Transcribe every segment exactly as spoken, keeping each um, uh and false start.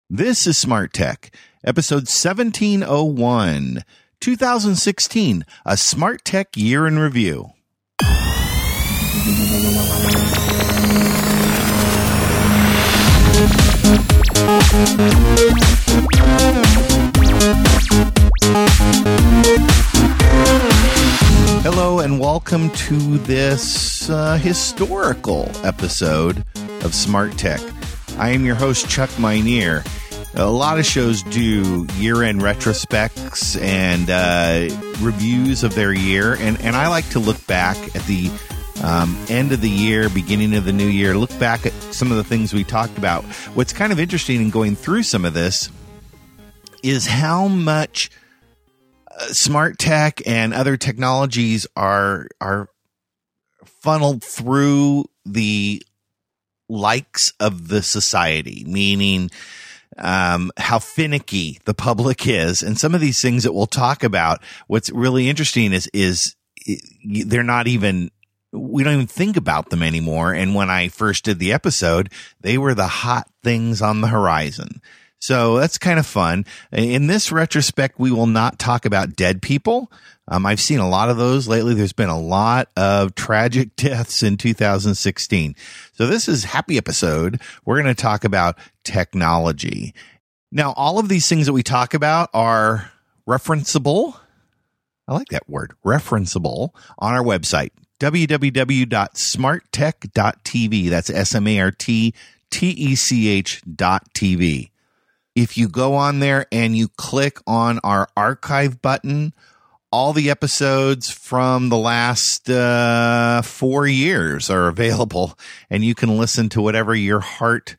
This is Smart Tech, episode seventeen oh one, two thousand sixteen, a Smart Tech year in review. Hello and welcome to this uh, historical episode of Smart Tech. I am your host, Chuck Minear. A lot of shows do year-end retrospects and uh, reviews of their year, and, and I like to look back at the um, end of the year, beginning of the new year, look back at some of the things we talked about. What's kind of interesting in going through some of this is how much uh, smart tech and other technologies are are funneled through the likes of the society, meaning um, how finicky the public is. And some of these things that we'll talk about, what's really interesting is, is they're not even, we don't even think about them anymore. And when I first did the episode, they were the hot things on the horizon. So that's kind of fun. In this retrospect, we will not talk about dead people. Um, I've seen a lot of those lately. There's been a lot of tragic deaths in two thousand sixteen. So this is happy episode. We're going to talk about technology. Now, all of these things that we talk about are referenceable. I like that word, referenceable, on our website, w w w dot smart tech dot t v. That's S M A R T T E C H dot T V. If you go on there and you click on our archive button, all the episodes from the last uh, four years are available, and you can listen to whatever your heart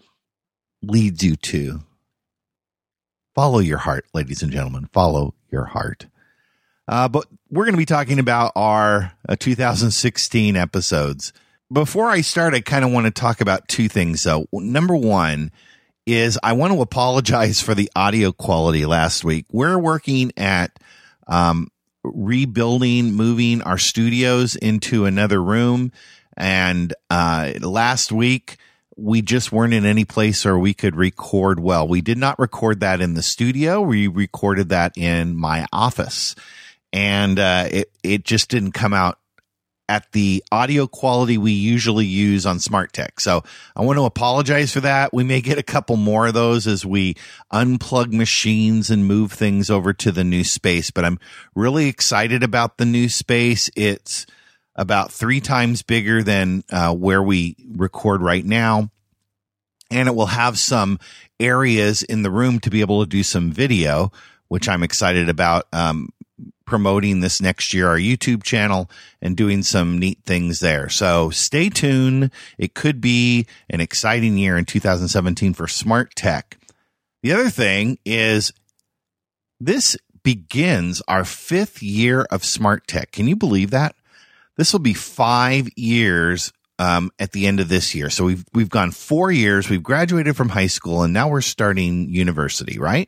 leads you to. Follow your heart, ladies and gentlemen. Follow your heart. Uh, but we're going to be talking about our uh, two thousand sixteen episodes. Before I start, I kind of want to talk about two things, though. Number one is I want to apologize for the audio quality last week. We're working at um, rebuilding, moving our studios into another room. And uh, last week, we just weren't in any place where we could record well. We did not record that in the studio. We recorded that in my office. And uh, it, it just didn't come out at the audio quality we usually use on Smart Tech. So I want to apologize for that. We may get a couple more of those as we unplug machines and move things over to the new space. But I'm really excited about the new space. It's about three times bigger than uh, where we record right now. And it will have some areas in the room to be able to do some video, which I'm excited about. Um, promoting this next year, our YouTube channel, and doing some neat things there. So stay tuned. It could be an exciting year in two thousand seventeen for smart tech. The other thing is this begins our fifth year of smart tech. Can you believe that? This will be five years um, at the end of this year. So we've, we've gone four years. We've graduated from high school and now we're starting university, right?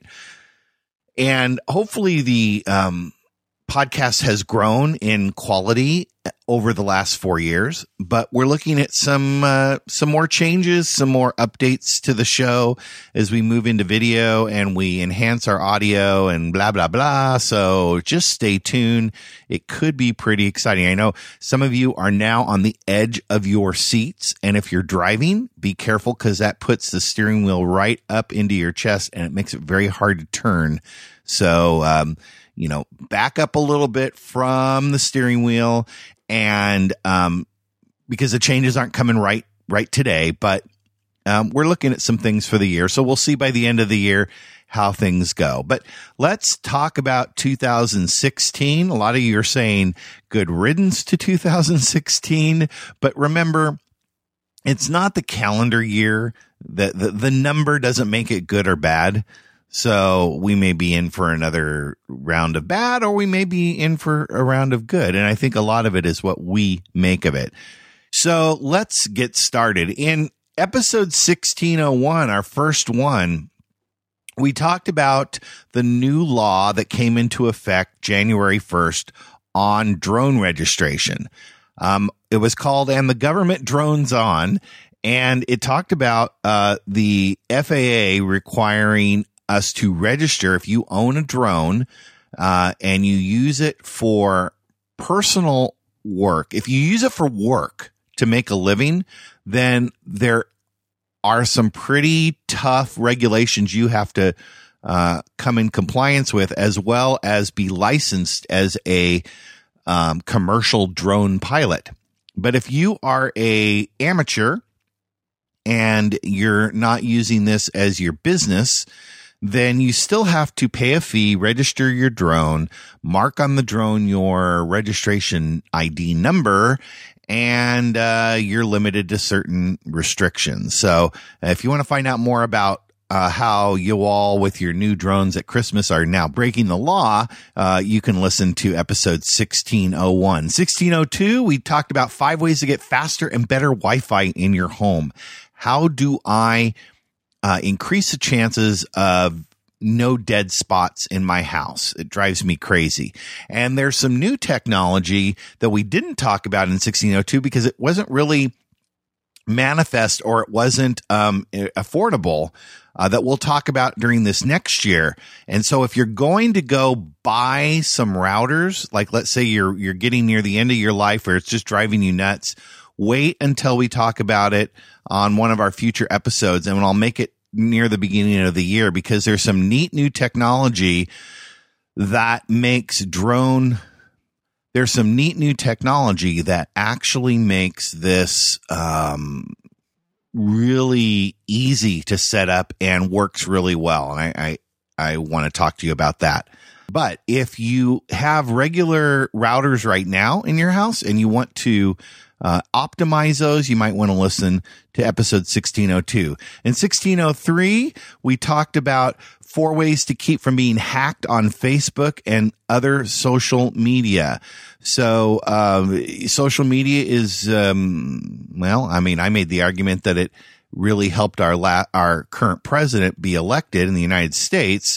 And hopefully the, um, podcast has grown in quality over the last four years, but we're looking at some uh, some more changes, some more updates to the show as we move into video and we enhance our audio and blah, blah, blah. So just stay tuned. It could be pretty exciting. I know some of you are now on the edge of your seats, and if you're driving, be careful because that puts the steering wheel right up into your chest and it makes it very hard to turn. So, um, you know, back up a little bit from the steering wheel, and um, because the changes aren't coming right right today, but um, we're looking at some things for the year. So we'll see by the end of the year how things go. But let's talk about two thousand sixteen. A lot of you are saying good riddance to two thousand sixteen, but remember, it's not the calendar year. The, the, the number doesn't make it good or bad. So we may be in for another round of bad, or we may be in for a round of good. And I think a lot of it is what we make of it. So let's get started. In episode sixteen oh one, our first one, we talked about the new law that came into effect January first on drone registration. Um, it was called "And the Government Drones On." And it talked about uh, the F A A requiring us to register if you own a drone uh, and you use it for personal work. If you use it for work to make a living, then there are some pretty tough regulations you have to uh, come in compliance with, as well as be licensed as a um, commercial drone pilot. But if you are a amateur and you're not using this as your business, then you still have to pay a fee, register your drone, mark on the drone your registration I D number, and uh, you're limited to certain restrictions. So if you want to find out more about uh, how you all with your new drones at Christmas are now breaking the law, uh, you can listen to episode sixteen oh one. sixteen oh two, we talked about five ways to get faster and better Wi-Fi in your home. How do I uh, increase the chances of no dead spots in my house? It drives me crazy. And there's some new technology that we didn't talk about in sixteen oh two because it wasn't really manifest or it wasn't um, affordable uh, that we'll talk about during this next year. And so if you're going to go buy some routers, like let's say you're you're getting near the end of your life or it's just driving you nuts, wait until we talk about it on one of our future episodes, and I'll make it near the beginning of the year because there's some neat new technology that makes drone. There's some neat new technology that actually makes this um, really easy to set up and works really well. And I, I, I want to talk to you about that. But if you have regular routers right now in your house and you want to Uh, optimize those, you might want to listen to episode sixteen oh two. In sixteen oh three, we talked about four ways to keep from being hacked on Facebook and other social media. So, um, social media is, um, well, I mean, I made the argument that it really helped our la- our current president be elected in the United States,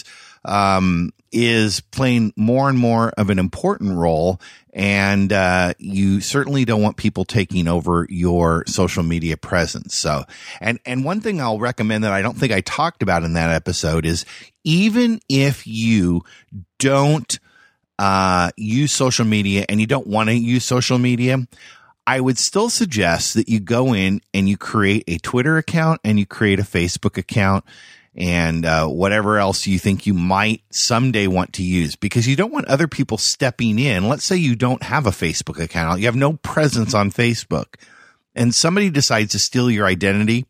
um, is playing more and more of an important role. And uh, you certainly don't want people taking over your social media presence. So, and, and one thing I'll recommend that I don't think I talked about in that episode is even if you don't uh, use social media and you don't want to use social media, I would still suggest that you go in and you create a Twitter account and you create a Facebook account and uh, whatever else you think you might someday want to use, because you don't want other people stepping in. Let's say you don't have a Facebook account. You have no presence on Facebook, and somebody decides to steal your identity.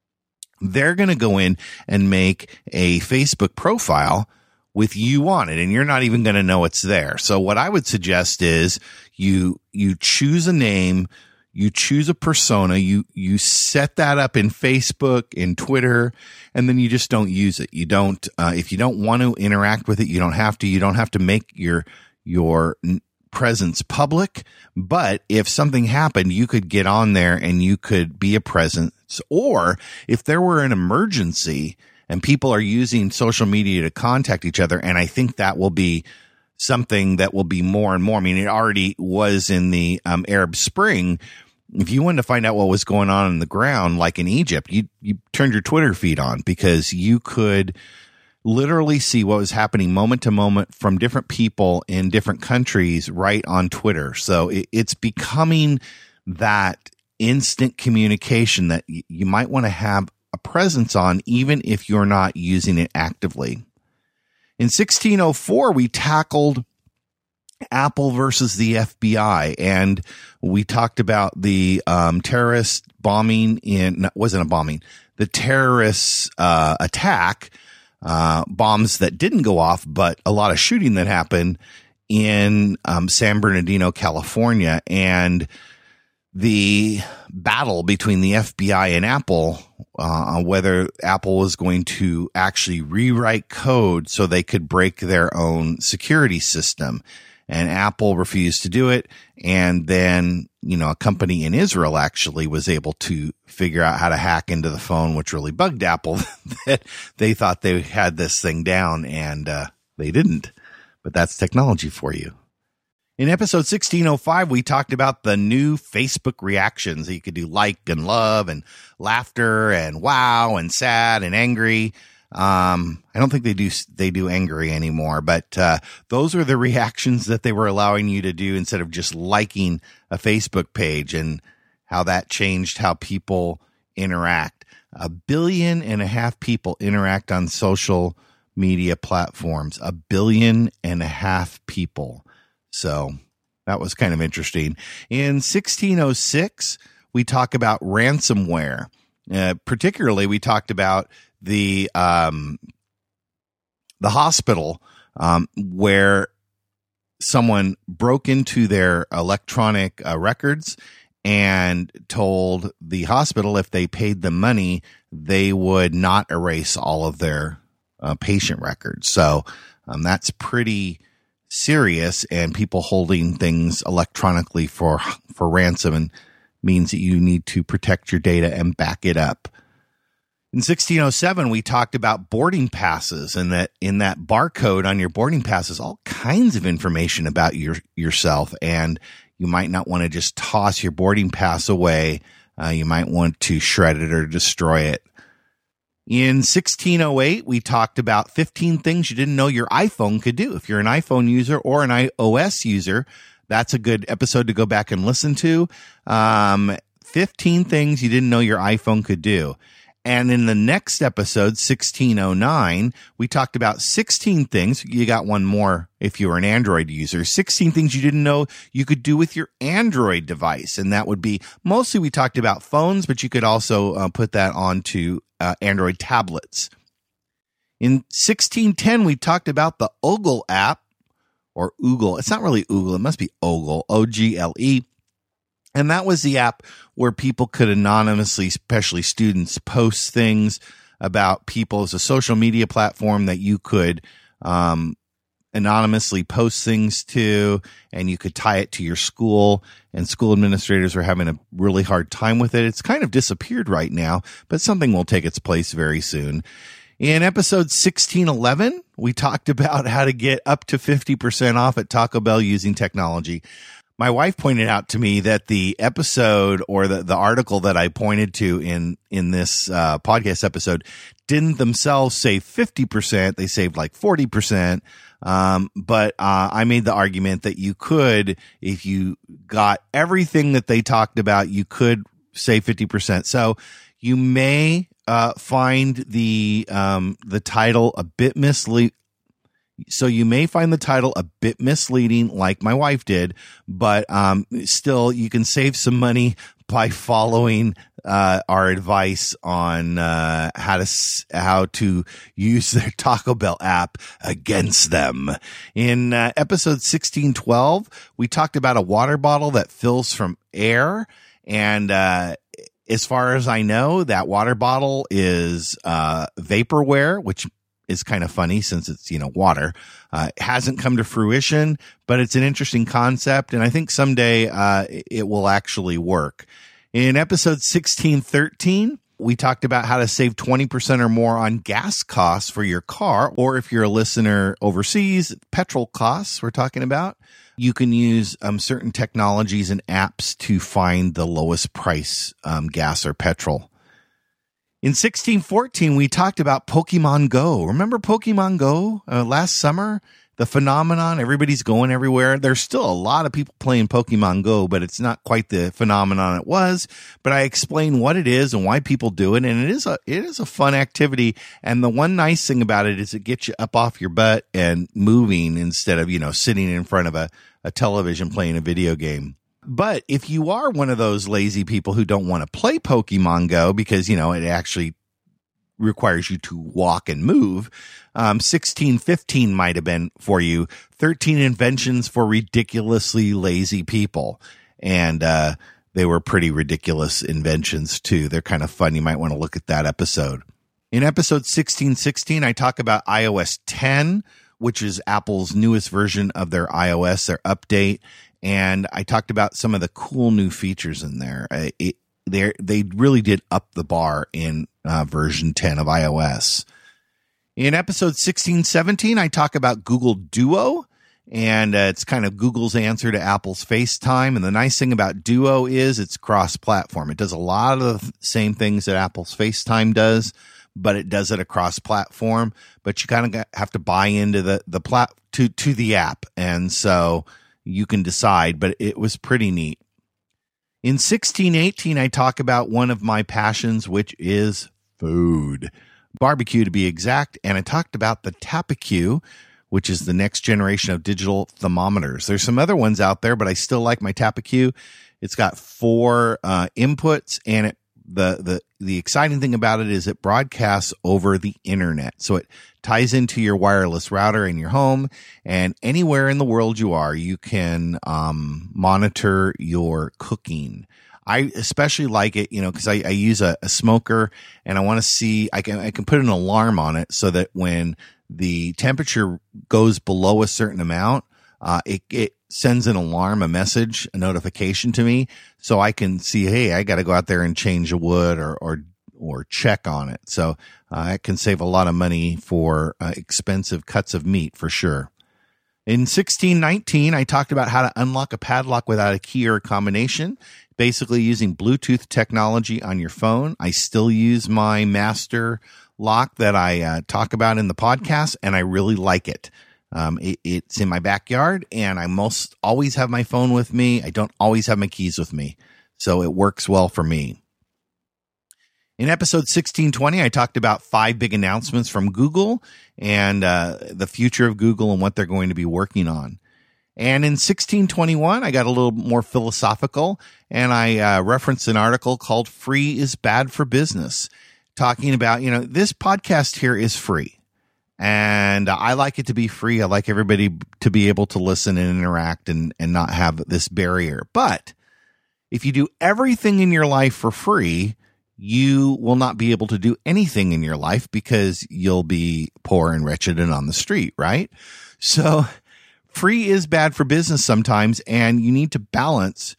They're going to go in and make a Facebook profile with you on it, and you're not even going to know it's there. So what I would suggest is you you choose a name, you choose a persona, you you set that up in Facebook, in Twitter, and then you just don't use it. You don't, uh, if you don't want to interact with it, you don't have to. You don't have to make your your presence public. But if something happened, you could get on there and you could be a presence. Or if there were an emergency and people are using social media to contact each other, and I think that will be something that will be more and more. I mean, it already was in the um, Arab Spring. If you wanted to find out what was going on in the ground, like in Egypt, you you turned your Twitter feed on because you could literally see what was happening moment to moment from different people in different countries right on Twitter. So it, it's becoming that instant communication that y- you might want to have a presence on, even if you're not using it actively. In sixteen oh four, we tackled Apple versus the F B I, and we talked about the um, terrorist bombing in, wasn't a bombing, the terrorist uh, attack, uh, bombs that didn't go off, but a lot of shooting that happened in um, San Bernardino, California, and the battle between the F B I and Apple, uh, whether Apple was going to actually rewrite code so they could break their own security system. And Apple refused to do it. And then, you know, a company in Israel actually was able to figure out how to hack into the phone, which really bugged Apple that they thought they had this thing down, and uh, they didn't. But that's technology for you. In episode sixteen oh five, we talked about the new Facebook reactions. You could do like and love and laughter and wow and sad and angry. Um, I don't think they do, they do angry anymore, but, uh, those are the reactions that they were allowing you to do instead of just liking a Facebook page, and how that changed how people interact. A billion and a half people interact on social media platforms, a billion and a half people. So that was kind of interesting. In sixteen oh six, we talk about ransomware. Uh, particularly, we talked about the um, the hospital um, where someone broke into their electronic uh, records and told the hospital if they paid them money, they would not erase all of their uh, patient records. So um, that's pretty serious, and people holding things electronically for for ransom and means that you need to protect your data and back it up. In sixteen oh seven, we talked about boarding passes, and that in that barcode on your boarding pass is all kinds of information about your yourself, and you might not want to just toss your boarding pass away. Uh, you might want to shred it or destroy it. In sixteen oh eight, we talked about fifteen things you didn't know your iPhone could do. If you're an iPhone user or an iOS user, that's a good episode to go back and listen to. Um, fifteen things you didn't know your iPhone could do. And in the next episode, sixteen oh nine, we talked about sixteen things. You got one more if you're an Android user. sixteen things you didn't know you could do with your Android device. And that would be, mostly we talked about phones, but you could also uh, put that onto uh, Android tablets. In sixteen ten, we talked about the Ogle app, or Oogle. It's not really Oogle. It must be Ogle, O G L E. And that was the app where people could anonymously, especially students, post things about people. It's a social media platform that you could um, anonymously post things to, and you could tie it to your school. And school administrators are having a really hard time with it. It's kind of disappeared right now, but something will take its place very soon. In episode sixteen eleven, we talked about how to get up to fifty percent off at Taco Bell using technology. My wife pointed out to me that the episode, or the, the article that I pointed to in, in this uh, podcast episode, didn't themselves save fifty percent. They saved like forty percent. Um, but uh, I made the argument that you could, if you got everything that they talked about, you could save fifty percent. So you may uh, find the um, the title a bit misleading. So you may find the title a bit misleading, like my wife did, but um, still you can save some money by following uh, our advice on uh, how to how to use their Taco Bell app against them. In uh, episode sixteen twelve, we talked about a water bottle that fills from air, and uh, as far as I know, that water bottle is uh, vaporware, which is kind of funny since it's, you know, water. Uh, it hasn't come to fruition, but it's an interesting concept, and I think someday uh, it will actually work. In episode sixteen thirteen, we talked about how to save twenty percent or more on gas costs for your car, or if you're a listener overseas, petrol costs we're talking about. You can use um, certain technologies and apps to find the lowest price um, gas or petrol. In sixteen fourteen, we talked about Pokemon Go. Remember Pokemon Go uh, last summer? The phenomenon, everybody's going everywhere. There's still a lot of people playing Pokemon Go, but it's not quite the phenomenon it was. But I explain what it is and why people do it, and it is a it is a fun activity. And the one nice thing about it is it gets you up off your butt and moving instead of, you know, sitting in front of a, a television playing a video game. But if you are one of those lazy people who don't want to play Pokemon Go because, you know, it actually requires you to walk and move, um, sixteen fifteen might have been for you. thirteen inventions for ridiculously lazy people. And uh, they were pretty ridiculous inventions, too. They're kind of fun. You might want to look at that episode. In episode sixteen sixteen, I talk about i O S ten, which is Apple's newest version of their iOS, their update. And I talked about some of the cool new features in there. It, they they really did up the bar in uh, version ten of iOS. In episode sixteen seventeen, I talk about Google Duo. And uh, it's kind of Google's answer to Apple's FaceTime. And the nice thing about Duo is it's cross-platform. It does a lot of the same things that Apple's FaceTime does, but it does it across platform. But you kind of have to buy into the the plat to to the app, and so you can decide. But it was pretty neat. In sixteen eighteen, I talk about one of my passions, which is food, barbecue to be exact. And I talked about the Tapeq, which is the next generation of digital thermometers. There's some other ones out there, but I still like my Tapeq. It's got four uh, inputs, and it The, the the exciting thing about it is it broadcasts over the internet. So it ties into your wireless router in your home, and anywhere in the world you are, you can um, monitor your cooking. I especially like it, you know, because I, I use a, a smoker, and I want to see, I can I can put an alarm on it so that when the temperature goes below a certain amount, uh, it it sends an alarm, a message, a notification to me, so I can see, hey, I got to go out there and change the wood or or or check on it. So uh, I can save a lot of money for uh, expensive cuts of meat for sure. In sixteen nineteen, I talked about how to unlock a padlock without a key or a combination, basically using Bluetooth technology on your phone. I still use my master lock that I uh, talk about in the podcast, and I really like it. Um, it, it's in my backyard, and I most always have my phone with me. I don't always have my keys with me, so it works well for me. In episode sixteen twenty, I talked about five big announcements from Google and uh, the future of Google and what they're going to be working on. And in sixteen twenty-one, I got a little more philosophical, and I uh, referenced an article called Free is Bad for Business, talking about, you know, this podcast here is free. And I like it to be free. I like everybody to be able to listen and interact and, and not have this barrier. But if you do everything in your life for free, you will not be able to do anything in your life because you'll be poor and wretched and on the street, right? So free is bad for business sometimes, and you need to balance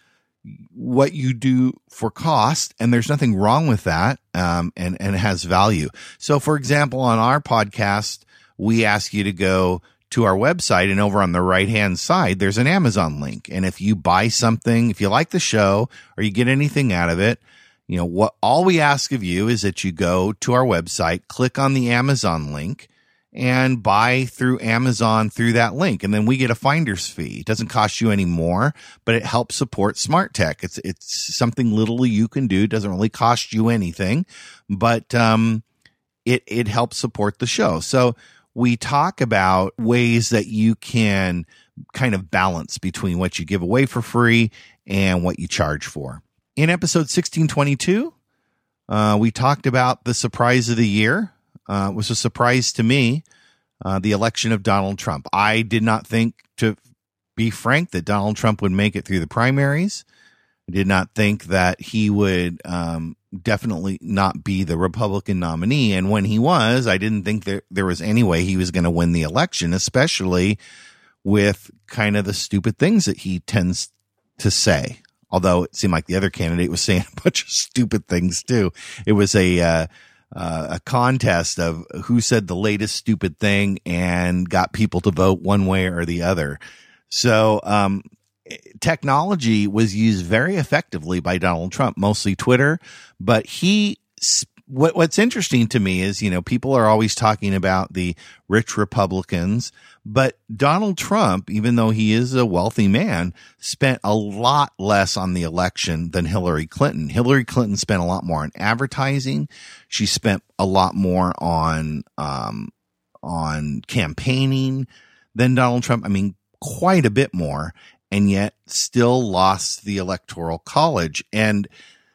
what you do for cost, and there's nothing wrong with that, um, and, and it has value. So, for example, on our podcast, we ask you to go to our website, and over on the right-hand side, there's an Amazon link. And if you buy something, if you like the show or you get anything out of it, you know, what all we ask of you is that you go to our website, click on the Amazon link, and buy through Amazon through that link. And then we get a finder's fee. It doesn't cost you any more, but it helps support Smart Tech. It's, it's something little you can do. It doesn't really cost you anything, but, um, it, it helps support the show. So we talk about ways that you can kind of balance between what you give away for free and what you charge for. In episode sixteen twenty-two, uh, we talked about the surprise of the year. Uh, it was a surprise to me, uh, the election of Donald Trump. I did not think, to be frank, that Donald Trump would make it through the primaries. I did not think that he would um, definitely not be the Republican nominee. And when he was, I didn't think that there was any way he was going to win the election, especially with kind of the stupid things that he tends to say. Although it seemed like the other candidate was saying a bunch of stupid things too. It was a uh, uh, a contest of who said the latest stupid thing and got people to vote one way or the other. So um, technology was used very effectively by Donald Trump, mostly Twitter. But he, what what's interesting to me is, you know, people are always talking about the rich Republicans, but Donald Trump, even though he is a wealthy man, spent a lot less on the election than Hillary Clinton. Hillary Clinton spent a lot more on advertising. She spent a lot more on um, on campaigning than Donald Trump. I mean, quite a bit more, and yet still lost the Electoral College. And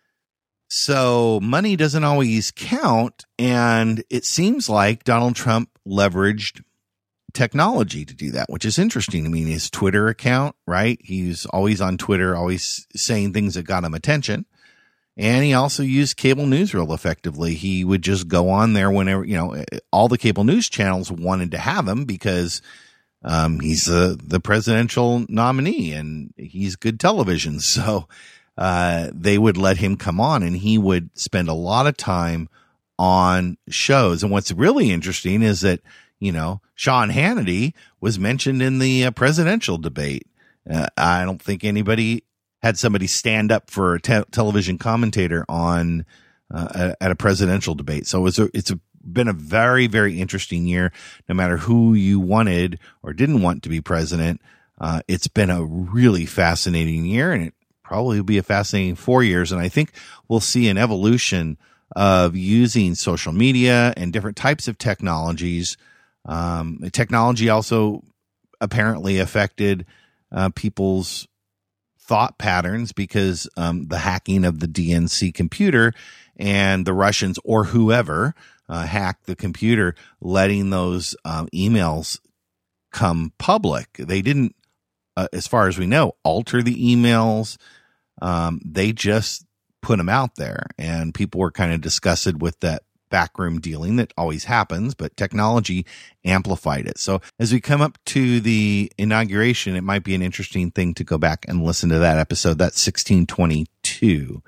so money doesn't always count, and it seems like Donald Trump leveraged technology to do that, which is interesting. I mean, his Twitter account, right? He's always on Twitter, always saying things that got him attention. And he also used cable news real effectively. He would just go on there whenever, you know, all the cable news channels wanted to have him because um, he's the, the presidential nominee and he's good television. So uh, they would let him come on, and he would spend a lot of time on shows. And what's really interesting is that, You know, Sean Hannity was mentioned in the uh, presidential debate. Uh, I don't think anybody had somebody stand up for a te- television commentator on uh, at a presidential debate. So it was a, it's a, been a very, very interesting year. No matter who you wanted or didn't want to be president, uh, it's been a really fascinating year, and it probably will be a fascinating four years. And I think we'll see an evolution of using social media and different types of technologies. Um, technology also apparently affected uh, people's thought patterns because um, the hacking of the D N C computer and the Russians or whoever uh, hacked the computer, letting those um, emails come public. They didn't, uh, as far as we know, alter the emails. Um, they just put them out there, and people were kind of disgusted with that backroom dealing that always happens, but technology amplified it. So as we come up to the inauguration, it might be an interesting thing to go back and listen to that episode. That's sixteen twenty-two.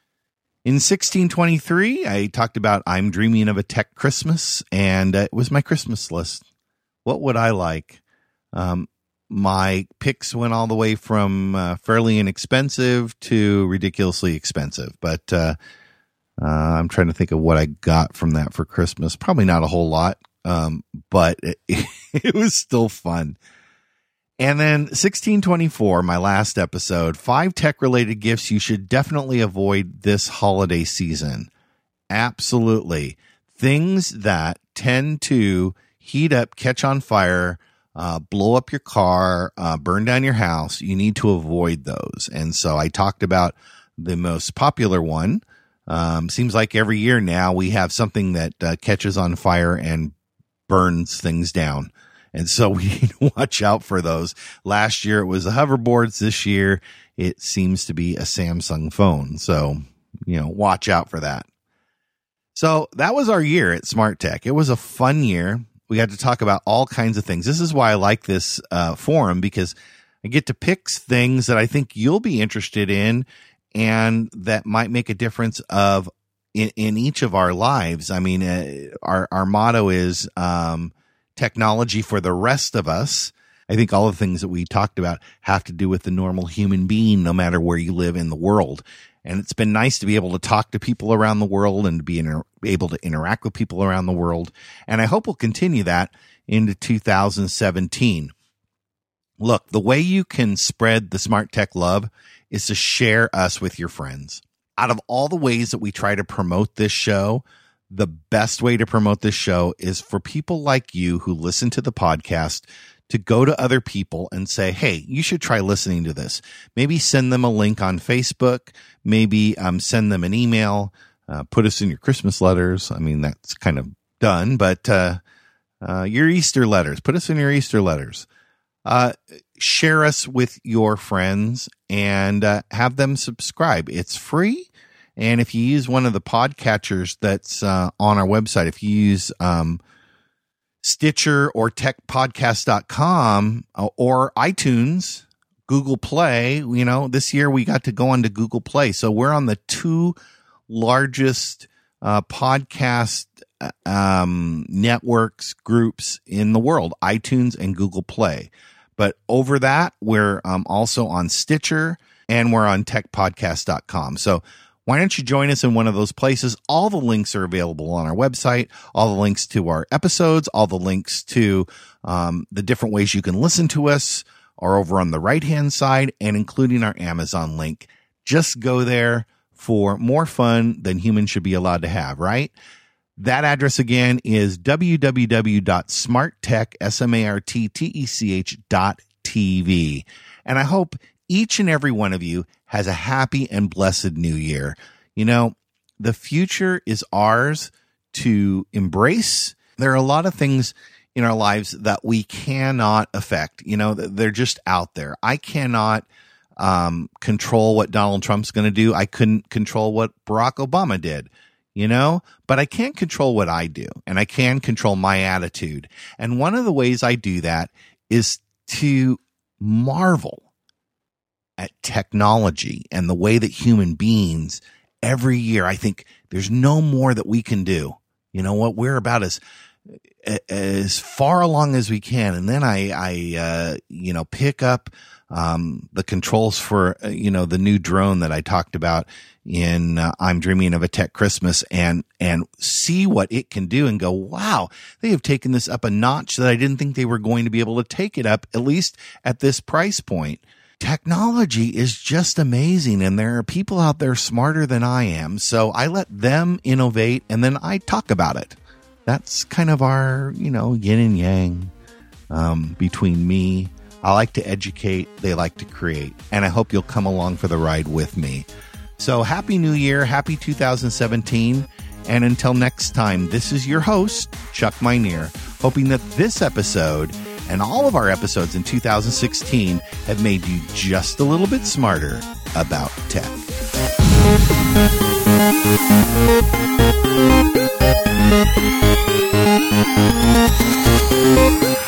In sixteen twenty-three, I talked about I'm Dreaming of a Tech Christmas, and uh, it was my Christmas list. What would I like? Um, my picks went all the way from uh, fairly inexpensive to ridiculously expensive, but uh, uh, I'm trying to think of what I got from that for Christmas. Probably not a whole lot, um, but it, it was still fun. And then sixteen twenty-four, my last episode, five tech-related gifts you should definitely avoid this holiday season. Absolutely. Things that tend to heat up, catch on fire, uh, blow up your car, uh, burn down your house. You need to avoid those. And so I talked about the most popular one. Um, seems like every year now we have something that uh, catches on fire and burns things down. And so we need to watch out for those. Last year it was the hoverboards. This year it seems to be a Samsung phone. So, you know, watch out for that. So that was our year at Smart Tech. It was a fun year. We got to talk about all kinds of things. This is why I like this uh, forum, because I get to pick things that I think you'll be interested in and that might make a difference of in, in each of our lives. I mean, uh, our, our motto is, um, technology for the rest of us. I think all the things that we talked about have to do with the normal human being, no matter where you live in the world. And it's been nice to be able to talk to people around the world and to be inter- able to interact with people around the world. And I hope we'll continue that into two thousand seventeen. Look, the way you can spread the Smart Tech love is to share us with your friends. Out of all the ways that we try to promote this show, the best way to promote this show is for people like you who listen to the podcast to go to other people and say, hey, you should try listening to this. Maybe send them a link on Facebook. Maybe um, send them an email. Uh, put us in your Christmas letters. I mean, that's kind of done, but uh, uh, your Easter letters. Put us in your Easter letters. Uh, share us with your friends and uh, have them subscribe. It's free. And if you use one of the podcatchers that's uh, on our website, if you use um, Stitcher or tech podcast dot com or iTunes, Google Play, you know, this year we got to go onto Google Play. So we're on the two largest uh, podcast um, networks, groups in the world, iTunes and Google Play. But over that, we're um, also on Stitcher and we're on tech podcast dot com. So why don't you join us in one of those places? All the links are available on our website, all the links to our episodes, all the links to um, the different ways you can listen to us are over on the right-hand side, and including our Amazon link. Just go there for more fun than humans should be allowed to have, right? That address again is w w w dot smart tech dot t v. And I hope each and every one of you has a happy and blessed new year. You know, the future is ours to embrace. There are a lot of things in our lives that we cannot affect. You know, they're just out there. I cannot um, control what Donald Trump's going to do. I couldn't control what Barack Obama did, you know, but I can control what I do, and I can control my attitude. And one of the ways I do that is to marvel at technology and the way that human beings every year, I think there's no more that we can do. You know what? We're about as as far along as we can. And then I, I, uh, you know, pick up, um, the controls for, uh, you know, the new drone that I talked about in, uh, I'm Dreaming of a Tech Christmas, and, and see what it can do and go, wow, they have taken this up a notch that I didn't think they were going to be able to take it up, at least at this price point. Technology is just amazing, and there are people out there smarter than I am. So I let them innovate, and then I talk about it. That's kind of our, you know, yin and yang, um, between me. I like to educate. They like to create. And I hope you'll come along for the ride with me. So happy New Year. Happy two thousand seventeen. And until next time, this is your host, Chuck Meineer, hoping that this episode and all of our episodes in two thousand sixteen have made you just a little bit smarter about tech. Thank you.